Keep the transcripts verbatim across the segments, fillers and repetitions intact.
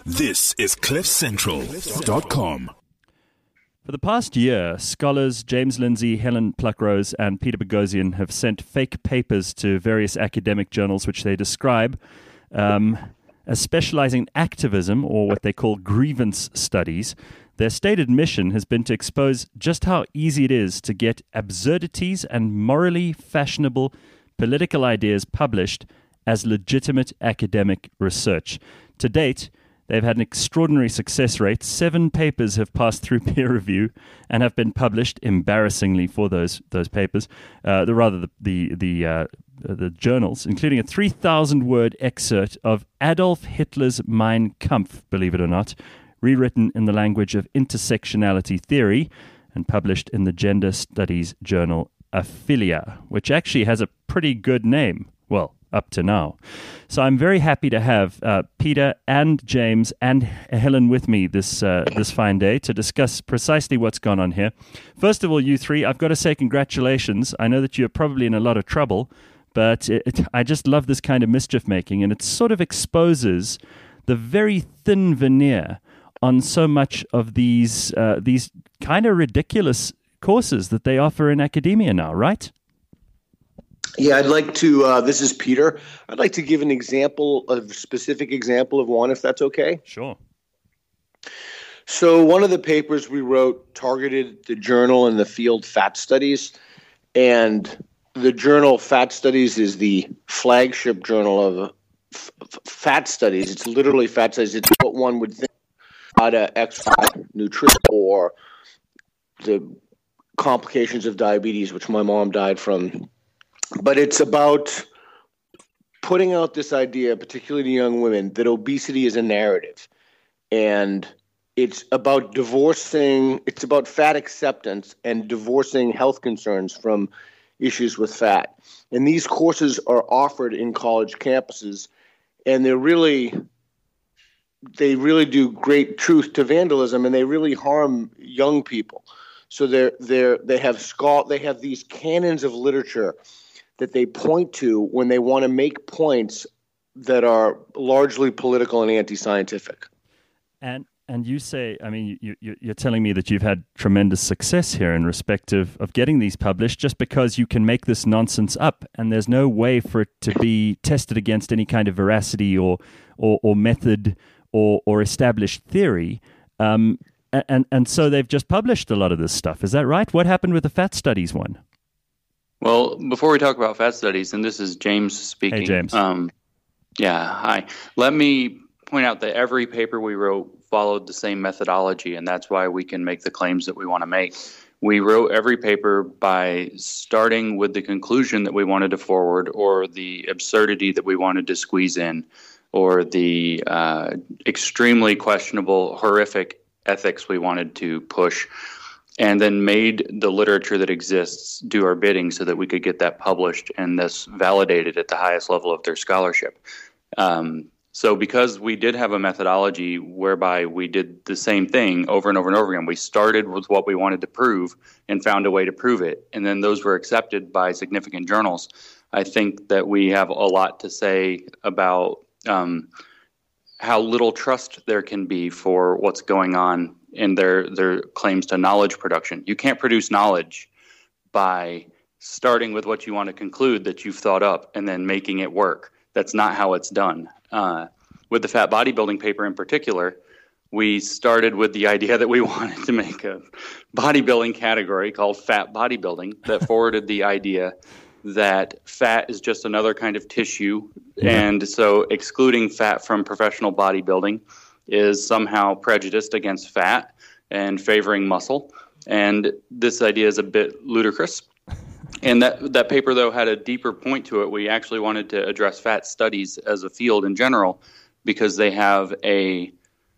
This is cliff central dot com. For the past year, scholars James Lindsay, Helen Pluckrose, and Peter Boghossian have sent fake papers to various academic journals which they describe um, as specializing in activism, or what they call grievance studies. Their stated mission has been to expose just how easy it is to get absurdities and morally fashionable political ideas published as legitimate academic research. To date, they've had an extraordinary success rate. Seven papers have passed through peer review and have been published, embarrassingly for those those papers, uh, the rather the the the, uh, the journals, including a three thousand word excerpt of Adolf Hitler's Mein Kampf, believe it or not, rewritten in the language of intersectionality theory and published in the gender studies journal Aphilia, which actually has a pretty good name. Well, up to now. So I'm very happy to have uh, Peter and James and Helen with me this uh, this fine day to discuss precisely what's gone on here. First of all, you three, I've got to say congratulations. I know that you're probably in a lot of trouble, but it, it, I just love this kind of mischief making, and it sort of exposes the very thin veneer on so much of these uh, these kind of ridiculous courses that they offer in academia now, right? Yeah, I'd like to, uh, this is Peter. I'd like to give an example, a specific example of one, if that's okay. Sure. So one of the papers we wrote targeted the journal and the field Fat Studies. And the journal Fat Studies is the flagship journal of f- f- Fat Studies. It's literally Fat Studies. It's what one would think about uh, exercise, nutrition, or the complications of diabetes, which my mom died from. But it's about putting out this idea, particularly to young women, that obesity is a narrative. And it's about divorcing, it's about fat acceptance and divorcing health concerns from issues with fat. And these courses are offered in college campuses, and they're really, they really do great truth to vandalism, and they really harm young people. So they're, they're, they have schol- they have these canons of literature that they point to when they want to make points that are largely political and anti-scientific. And and you say, I mean, you, you, you're telling me that you've had tremendous success here in respect of, of getting these published just because you can make this nonsense up and there's no way for it to be tested against any kind of veracity or or, or method or, or established theory. Um, and, and so they've just published a lot of this stuff. Is that right? What happened with the Fat Studies one? Well, before we talk about fat studies, and this is James speaking. Hey, James. Um, yeah, hi. Let me point out that every paper we wrote followed the same methodology, and that's why we can make the claims that we want to make. We wrote every paper by starting with the conclusion that we wanted to forward, or the absurdity that we wanted to squeeze in, or the uh, extremely questionable, horrific ethics we wanted to push, and then made the literature that exists do our bidding so that we could get that published and thus validated at the highest level of their scholarship. Um, so because we did have a methodology whereby we did the same thing over and over and over again, we started with what we wanted to prove and found a way to prove it, and then those were accepted by significant journals. I think that we have a lot to say about um, how little trust there can be for what's going on in their, their claims to knowledge production. You can't produce knowledge by starting with what you want to conclude that you've thought up and then making it work. That's not how it's done. Uh, with the fat bodybuilding paper in particular, we started with the idea that we wanted to make a bodybuilding category called fat bodybuilding that forwarded the idea that fat is just another kind of tissue, yeah. And so excluding fat from professional bodybuilding is somehow prejudiced against fat and favoring muscle. And this idea is a bit ludicrous. And that that paper, though, had a deeper point to it. We actually wanted to address fat studies as a field in general because they have a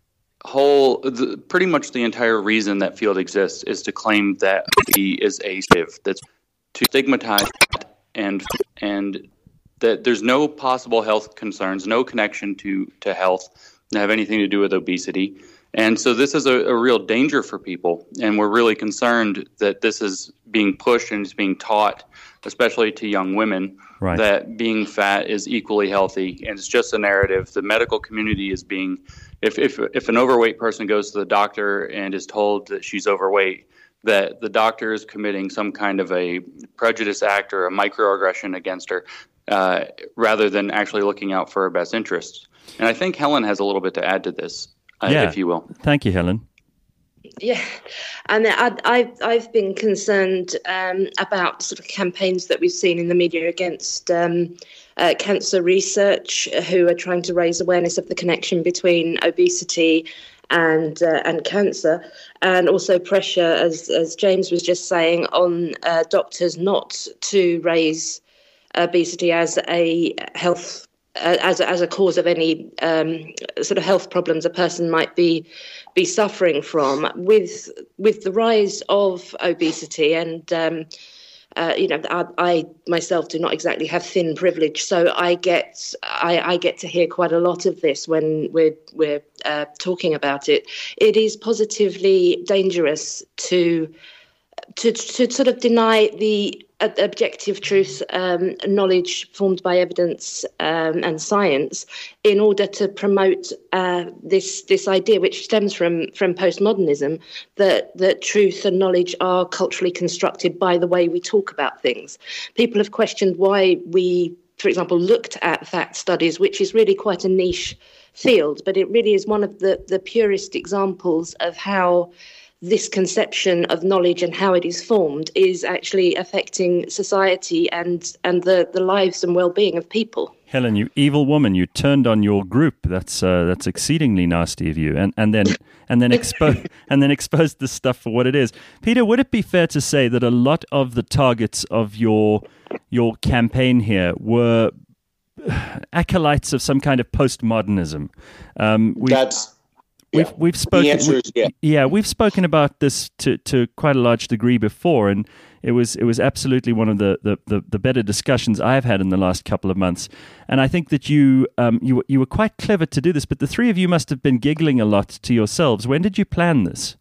whole, the, pretty much the entire reason that field exists is to claim that he is a that's to stigmatize and and that there's no possible health concerns, no connection to, to health that have anything to do with obesity, And so this is a, a real danger for people, and we're really concerned that this is being pushed and is being taught, especially to young women, right, that being fat is equally healthy, and it's just a narrative. The medical community is being, if if if an overweight person goes to the doctor and is told that she's overweight, that the doctor is committing some kind of a prejudice act or a microaggression against her, uh, rather than actually looking out for her best interests. And I think Helen has a little bit to add to this. Uh, yeah. If you will. Thank you, Helen. Yeah, and I, I've I've been concerned um, about sort of campaigns that we've seen in the media against um, uh, cancer research, who are trying to raise awareness of the connection between obesity and uh, and cancer, and also pressure, as as James was just saying, on uh, doctors not to raise obesity as a health. Uh, as a, as a cause of any um, sort of health problems a person might be be suffering from. With with the rise of obesity, and um, uh, you know, I, I myself do not exactly have thin privilege, so I get I, I get to hear quite a lot of this when we're we're uh, talking about it. It is positively dangerous to to to sort of deny the objective truth, um, knowledge formed by evidence um, and science, in order to promote uh, this this idea, which stems from from postmodernism, that that truth and knowledge are culturally constructed by the way we talk about things. People have questioned why we, for example, looked at fat studies, which is really quite a niche field, but it really is one of the the purest examples of how this conception of knowledge and how it is formed is actually affecting society and and the, the lives and well-being of people. Helen, you evil woman! You turned on your group. That's uh, that's exceedingly nasty of you. And and then and then expose and then exposed this stuff for what it is. Peter, would it be fair to say that a lot of the targets of your your campaign here were acolytes of some kind of postmodernism? Um, we, That's. We've yeah. we've spoken. The answer is yeah. yeah, we've spoken about this to, to quite a large degree before, and it was it was absolutely one of the, the, the, the better discussions I've had in the last couple of months. And I think that you um you you were quite clever to do this. But the three of you must have been giggling a lot to yourselves. When did you plan this?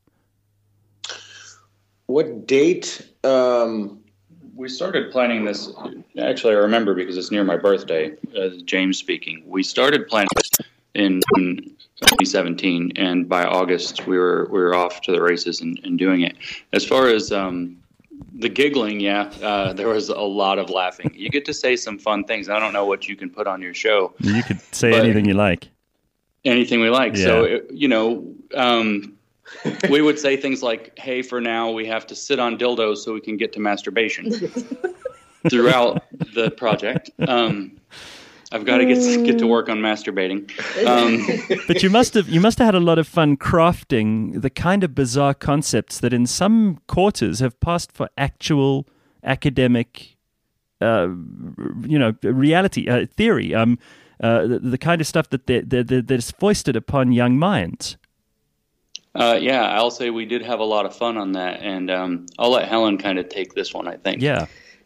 What date? Um, we started planning this. Actually, I remember because it's near my birthday. Uh, James speaking. We started planning this in twenty seventeen, and by August we were we were off to the races and, and doing it. As far as um, the giggling, yeah, uh, there was a lot of laughing. You get to say some fun things. I don't know what you can put on your show. You could say anything you like. Anything we like. Yeah. So, it, you know, um, we would say things like, hey, for now we have to sit on dildos so we can get to masturbation throughout the project. Um I've got to get get to work on masturbating. Um, but you must have you must have had a lot of fun crafting the kind of bizarre concepts that in some quarters have passed for actual academic, uh, you know, reality uh, theory. Um, uh, the, the kind of stuff that they, they, they, that is foisted upon young minds. Uh, yeah, I'll say we did have a lot of fun on that, and um, I'll let Helen kind of take this one, I think. Yeah.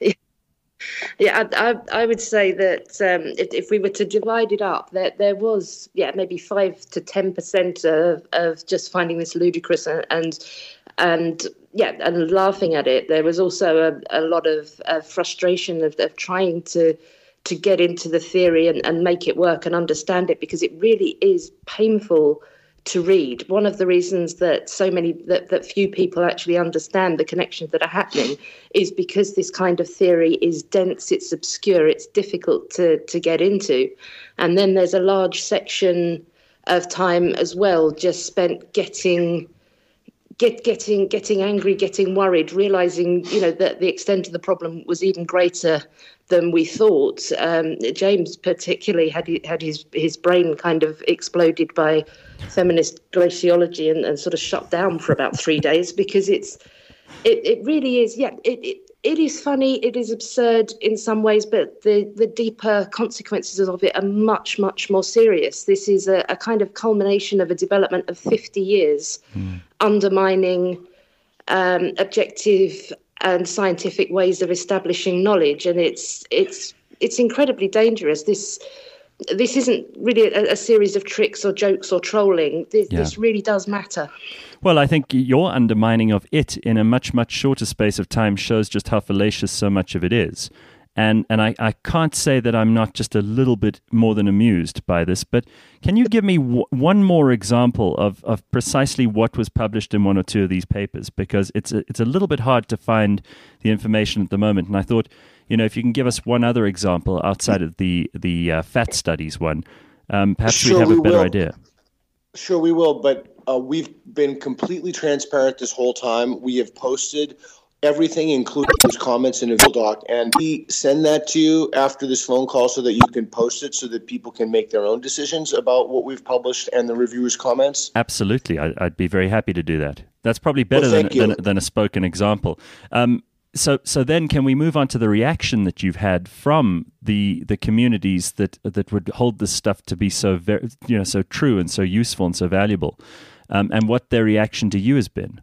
Yeah, I, I, I would say that um, if, if we were to divide it up, there there was yeah maybe five to ten percent of of just finding this ludicrous and and, and yeah and laughing at it. There was also a, a lot of uh, frustration of, of trying to to get into the theory and, and make it work and understand it, because it really is painful to read. One of the reasons that so many that, that few people actually understand the connections that are happening is because this kind of theory is dense, it's obscure, it's difficult to to get into. And then there's a large section of time as well just spent getting get getting getting angry, getting worried, realizing, you know, that the extent of the problem was even greater than we thought. Um, James particularly had had his his brain kind of exploded by feminist glaciology and, and sort of shut down for about three days because it's it, it really is yeah it, it it is funny, it is absurd in some ways, but the the deeper consequences of it are much much more serious. This is a, a kind of culmination of a development of fifty years mm. undermining um, objective and scientific ways of establishing knowledge, and it's it's it's incredibly dangerous. This this isn't really a, a series of tricks or jokes or trolling. This, Yeah. this really does matter. Well, I think your undermining of it in a much, much shorter space of time shows just how fallacious so much of it is. And and I, I can't say that I'm not just a little bit more than amused by this, but can you give me w- one more example of, of precisely what was published in one or two of these papers? Because it's a, it's a little bit hard to find the information at the moment. And I thought, you know, if you can give us one other example outside of the, the uh, fat studies one, um, perhaps Sure, we'd have we a better will. idea. Sure, we will, but uh, we've been completely transparent this whole time. We have posted everything, including those comments in a Google Doc, and we send that to you after this phone call so that you can post it so that people can make their own decisions about what we've published and the reviewers' comments. Absolutely. I, I'd be very happy to do that. That's probably better Well, than, thank you. than, than a spoken example. Um, so so then can we move on to the reaction that you've had from the the communities that that would hold this stuff to be so very, you know, so true and so useful and so valuable, um, and what their reaction to you has been?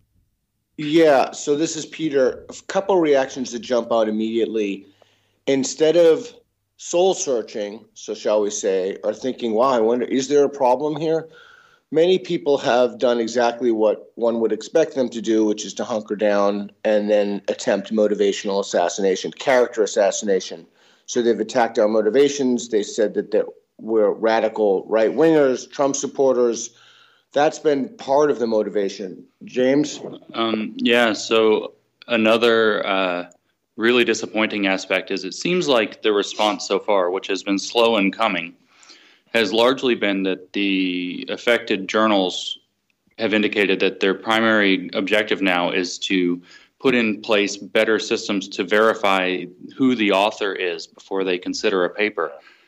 Yeah, so this is Peter. A couple reactions that jump out immediately. Instead of soul searching, so shall we say, or thinking, wow, I wonder, is there a problem here? Many people have done exactly what one would expect them to do, which is to hunker down and then attempt motivational assassination, character assassination. So they've attacked our motivations. They said that they're- we're radical right-wingers, Trump supporters. That's been part of the motivation. James? Um, yeah, so another uh, really disappointing aspect is it seems like the response so far, which has been slow in coming, has largely been that the affected journals have indicated that their primary objective now is to put in place better systems to verify who the author is before they consider a paper,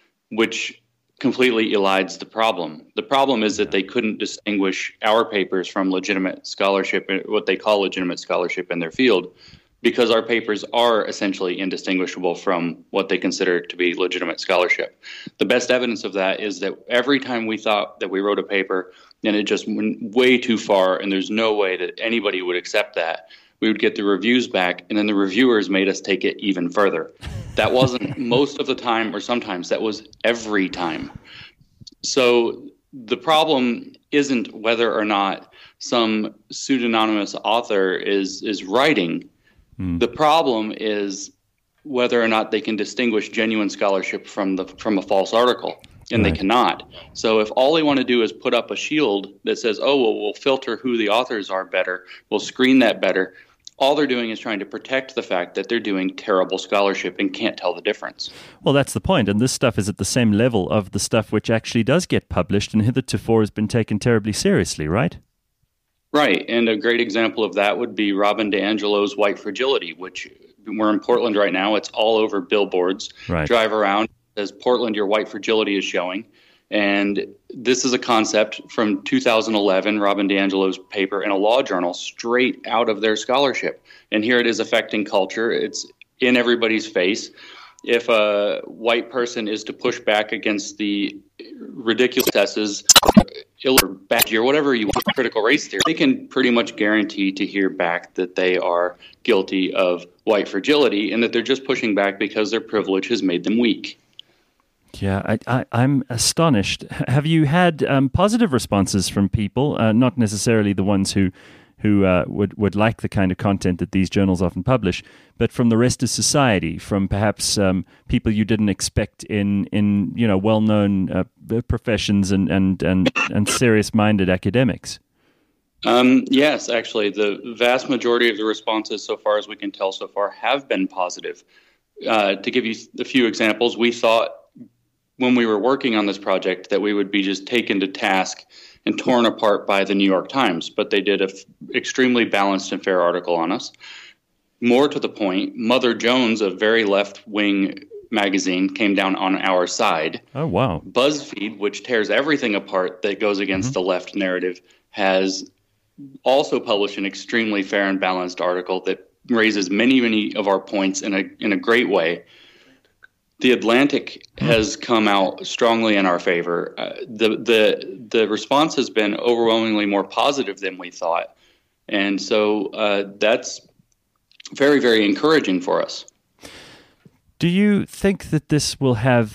which completely elides the problem. The problem is that they couldn't distinguish our papers from legitimate scholarship, what they call legitimate scholarship in their field, because our papers are essentially indistinguishable from what they consider to be legitimate scholarship. The best evidence of that is that every time we thought that we wrote a paper and it just went way too far and there's no way that anybody would accept that, we would get the reviews back, and then the reviewers made us take it even further. That wasn't most of the time, or sometimes that was every time. So the problem isn't whether or not some pseudonymous author is is writing. Mm. The problem is whether or not they can distinguish genuine scholarship from the from a false article, and right. They cannot. So if all they want to do is put up a shield that says, oh, well, we'll filter who the authors are better, we'll screen that better, all they're doing is trying to protect the fact that they're doing terrible scholarship and can't tell the difference. Well, that's the point. And this stuff is at the same level of the stuff which actually does get published and hitherto has been taken terribly seriously, right? Right. And a great example of that would be Robin DiAngelo's White Fragility, which we're in Portland right now. It's all over billboards. Right. Drive around, it says, Portland, your white fragility is showing. And this is a concept from two thousand eleven, Robin DiAngelo's paper in a law journal, straight out of their scholarship. And here it is affecting culture. It's in everybody's face. If a white person is to push back against the ridiculous excesses, ill or bad or whatever you want, critical race theory, they can pretty much guarantee to hear back that they are guilty of white fragility and that they're just pushing back because their privilege has made them weak. Yeah, I, I, I'm astonished. Have you had um, positive responses from people, uh, not necessarily the ones who who uh, would, would like the kind of content that these journals often publish, but from the rest of society, from perhaps um, people you didn't expect in, in you know, well-known uh, professions and, and, and, and serious-minded academics? Um, yes, actually, the vast majority of the responses, so far as we can tell so far, have been positive. Uh, to give you a few examples, we thought when we were working on this project that we would be just taken to task and torn apart by the New York Times, but they did an f- extremely balanced and fair article on us. More to the point, Mother Jones, a very left-wing magazine, came down on our side. Oh, wow. BuzzFeed, which tears everything apart that goes against mm-hmm. the left narrative, has also published an extremely fair and balanced article that raises many, many of our points in a in a great way. The Atlantic has come out strongly in our favor. Uh, the the the response has been overwhelmingly more positive than we thought, and so uh, that's very, very encouraging for us. Do you think that this will have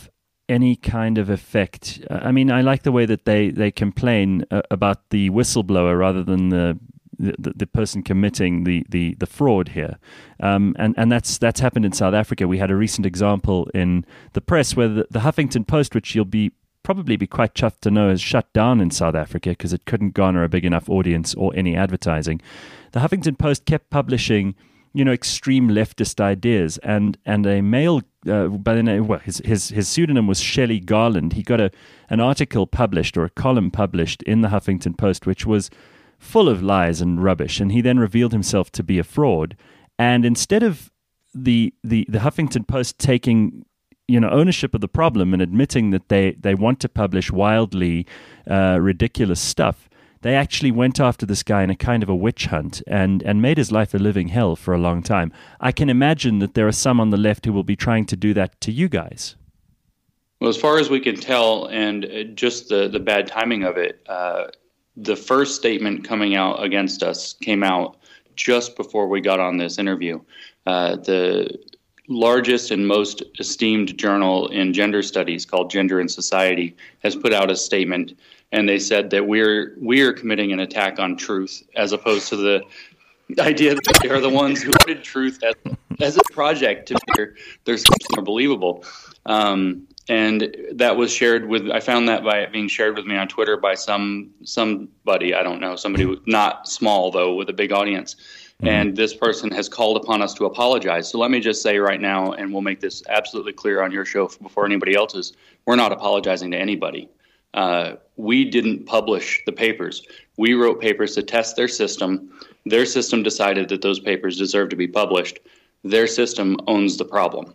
any kind of effect? I mean, I like the way that they, they complain uh, about the whistleblower rather than the the, the person committing the, the, the fraud here. Um, and, and that's that's happened in South Africa. We had a recent example in the press where the, the Huffington Post, which you'll be probably be quite chuffed to know, is shut down in South Africa because it couldn't garner a big enough audience or any advertising. The Huffington Post kept publishing, you know, extreme leftist ideas, and and a male uh, by the name, well, his his his pseudonym was Shelley Garland. He got a an article published or a column published in the Huffington Post, which was full of lies and rubbish, and he then revealed himself to be a fraud. And instead of the the the Huffington Post taking, you know, ownership of the problem and admitting that they they want to publish wildly uh, ridiculous stuff, they actually went after this guy in a kind of a witch hunt and, and made his life a living hell for a long time. I can imagine that there are some on the left who will be trying to do that to you guys. Well, as far as we can tell, and just the, the bad timing of it, uh, the first statement coming out against us came out just before we got on this interview. Uh, the largest and most esteemed journal in gender studies, called Gender and Society, has put out a statement. And they said that we're we're committing an attack on truth, as opposed to the idea that they're the ones who put truth as, as a project to make their, their something more believable. Um, and that was shared with, I found that by it being shared with me on Twitter by some somebody, I don't know, somebody who, not small though, with a big audience. Mm-hmm. And this person has called upon us to apologize. So let me just say right now, and we'll make this absolutely clear on your show before anybody else's, we're not apologizing to anybody. Uh, we didn't publish the papers. We wrote papers to test their system. Their system decided that those papers deserve to be published. Their system owns the problem.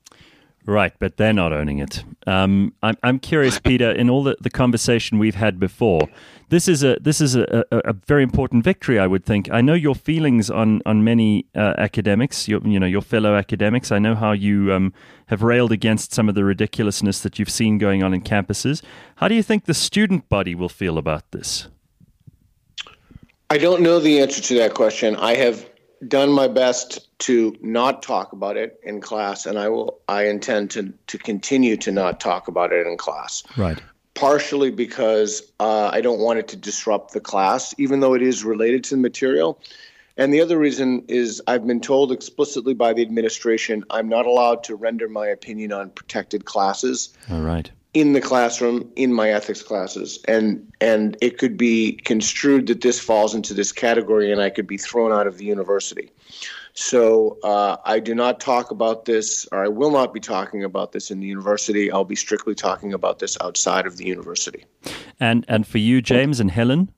Right, but they're not owning it. Um, I'm I'm curious, Peter. In all the, the conversation we've had before, this is a this is a, a, a very important victory, I would think. I know your feelings on on many uh, academics, your, you know, your fellow academics. I know how you um, have railed against some of the ridiculousness that you've seen going on in campuses. How do you think the student body will feel about this? I don't know the answer to that question. I have done my best to not talk about it in class, and I will. I intend to to continue to not talk about it in class. Right. Partially because uh, I don't want it to disrupt the class, even though it is related to the material. And the other reason is I've been told explicitly by the administration I'm not allowed to render my opinion on protected classes. All right. In the classroom, in my ethics classes. And and it could be construed that this falls into this category and I could be thrown out of the university. So uh, I do not talk about this, or I will not be talking about this in the university. I'll be strictly talking about this outside of the university. And and for you, James and Helen?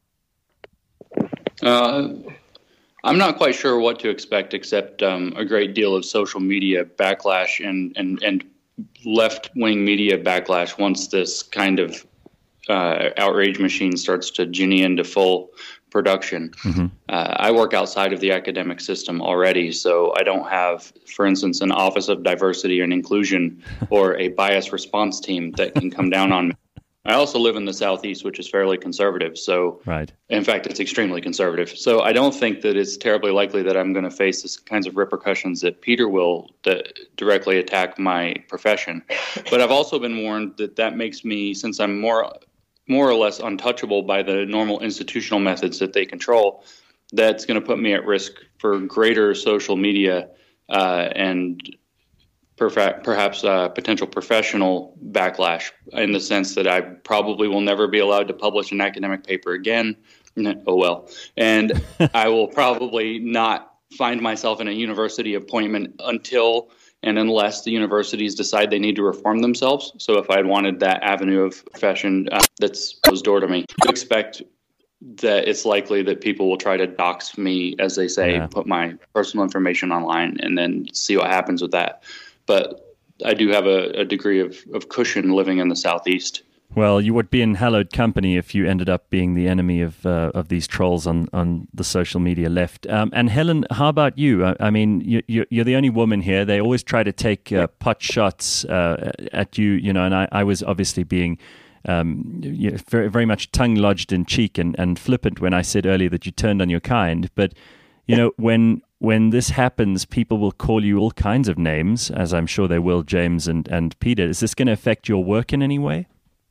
Uh, I'm not quite sure what to expect, except um, a great deal of social media backlash and, and, and left-wing media backlash once this kind of uh, outrage machine starts to genie into full production. Mm-hmm. Uh, I work outside of the academic system already, so I don't have, for instance, an Office of Diversity and Inclusion or a bias response team that can come down on me. I also live in the Southeast, which is fairly conservative. So, right. In fact, it's extremely conservative. So I don't think that it's terribly likely that I'm going to face the kinds of repercussions that Peter will that directly attack my profession. But I've also been warned that that makes me, since I'm more more or less untouchable by the normal institutional methods that they control, that's going to put me at risk for greater social media uh, and perfa- perhaps uh, potential professional backlash, in the sense that I probably will never be allowed to publish an academic paper again. Oh, well. And I will probably not find myself in a university appointment until and unless the universities decide they need to reform themselves. So if I had wanted that avenue of profession uh, that's closed door to me, I expect that it's likely that people will try to dox me, as they say, yeah. put my personal information online and then see what happens with that. But I do have a, a degree of, of cushion living in the Southeast. Well, you would be in hallowed company if you ended up being the enemy of uh, of these trolls on, on the social media left. Um, and Helen, how about you? I, I mean, you, you're the only woman here. They always try to take uh, pot shots uh, at you, you know, and I, I was obviously being um, very, very much tongue-lodged in cheek and, and flippant when I said earlier that you turned on your kind. But, you know, when when this happens, people will call you all kinds of names, as I'm sure they will, James and, and Peter. Is this going to affect your work in any way?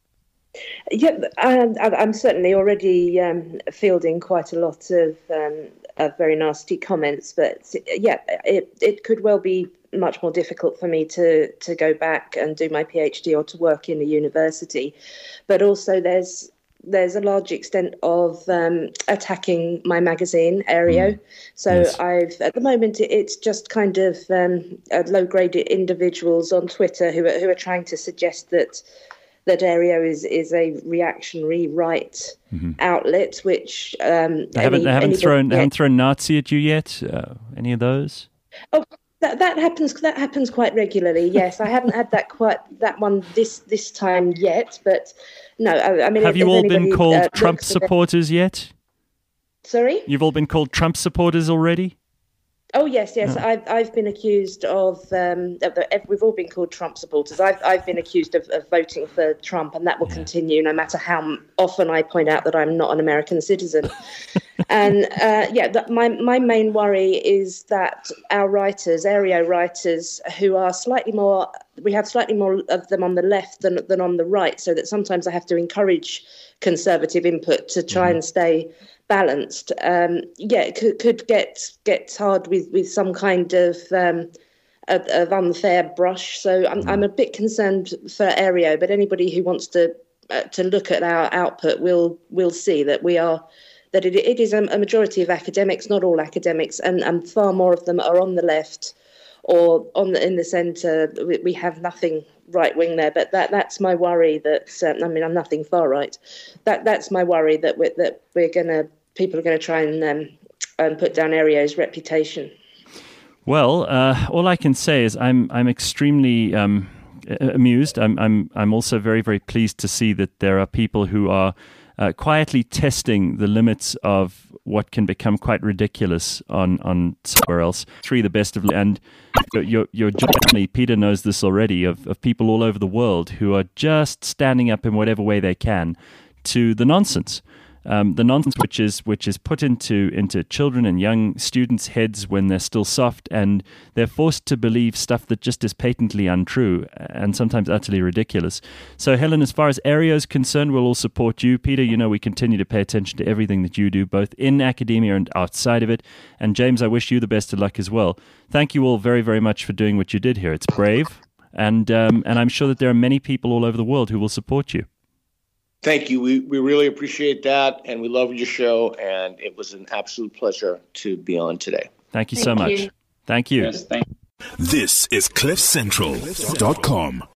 Yeah, I'm, I'm certainly already um, fielding quite a lot of, um, of very nasty comments, but yeah, it, it could well be much more difficult for me to, to go back and do my PhD or to work in a university. But also there's there's a large extent of um, attacking my magazine, Aereo. Mm. So yes. I've at the moment it's just kind of um, low-grade individuals on Twitter who are, who are trying to suggest that that Aereo is, is a reactionary right mm-hmm. outlet, which um, they haven't, any, they haven't thrown they haven't thrown Nazi at you yet. Uh, any of those? Oh, that that happens. That happens quite regularly. Yes, I haven't had that quite that one this this time yet, but no. I, I mean, have if, you if all anybody, been called uh, Trump supporters yet? Sorry, you've all been called Trump supporters already? Oh yes, yes. Oh. I've I've been accused of. Um, of the, we've all been called Trump supporters. I've I've been accused of, of voting for Trump, and that will yeah. continue no matter how often I point out that I'm not an American citizen. and uh, yeah, that my my main worry is that our writers, Aereo writers, who are slightly more, we have slightly more of them on the left than than on the right, so that sometimes I have to encourage conservative input to try mm-hmm. and stay balanced. Um, yeah, it could, could get get hard with, with some kind of, um, of of unfair brush. So I'm I'm a bit concerned for Aereo, but anybody who wants to uh, to look at our output will will see that we are that it, it is a, a majority of academics, not all academics, and, and far more of them are on the left or on the in the centre. We, we have nothing right wing there, but that that's my worry. That um, I mean, I'm nothing far right. That that's my worry that we're, that we're gonna. People are going to try and um, and put down Aereo's reputation. Well, uh, all I can say is I'm I'm extremely um, amused. I'm I'm I'm also very very pleased to see that there are people who are uh, quietly testing the limits of what can become quite ridiculous on on somewhere else. Three the best of and your your journey, Peter knows this already, of of people all over the world who are just standing up in whatever way they can to the nonsense. Um, the nonsense which is which is put into into children and young students' heads when they're still soft, and they're forced to believe stuff that just is patently untrue and sometimes utterly ridiculous. So, Helen, as far as Aereo is concerned, we'll all support you. Peter, you know we continue to pay attention to everything that you do, both in academia and outside of it. And James, I wish you the best of luck as well. Thank you all very, very much for doing what you did here. It's brave, and um, and I'm sure that there are many people all over the world who will support you. Thank you. We we really appreciate that, and we love your show, and it was an absolute pleasure to be on today. Thank you thank so much. You. Thank you. Yes, thank you. This is cliff central dot com.